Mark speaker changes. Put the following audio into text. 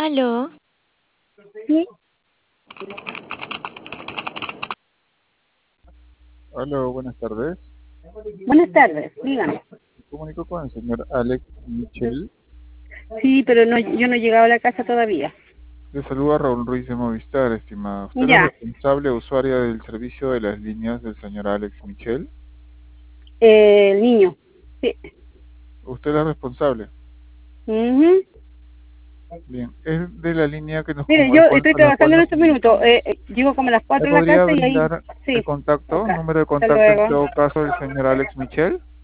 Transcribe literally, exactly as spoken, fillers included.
Speaker 1: Aló,
Speaker 2: Sí,
Speaker 3: Hola, buenas tardes.
Speaker 2: buenas tardes, dígame.
Speaker 3: Me comunico con el señor Alex Michel.
Speaker 2: Sí, pero no, yo no he llegado a la casa todavía.
Speaker 3: Le saluda Raúl Ruiz de Movistar, estimada. ¿Usted es la
Speaker 2: Ya,
Speaker 3: responsable usuaria del servicio de las líneas del señor Alex Michel?
Speaker 2: eh, el niño. Sí.
Speaker 3: ¿Usted es la responsable?
Speaker 2: Ujú.
Speaker 3: Bien, es de la línea que nos
Speaker 2: Mire,
Speaker 3: como
Speaker 2: yo
Speaker 3: el cual,
Speaker 2: estoy
Speaker 3: a la cual
Speaker 2: trabajando en
Speaker 3: nos
Speaker 2: estos minutos.
Speaker 3: comunicamos.
Speaker 2: Eh, eh, llego como a las
Speaker 3: ¿Me
Speaker 2: cuatro de la
Speaker 3: podría
Speaker 2: casa y ahí,
Speaker 3: brindar el
Speaker 2: sí.
Speaker 3: contacto,
Speaker 2: Ok,
Speaker 3: número de
Speaker 2: hasta
Speaker 3: contacto en
Speaker 2: luego.
Speaker 3: todo caso del señor Alex Michel?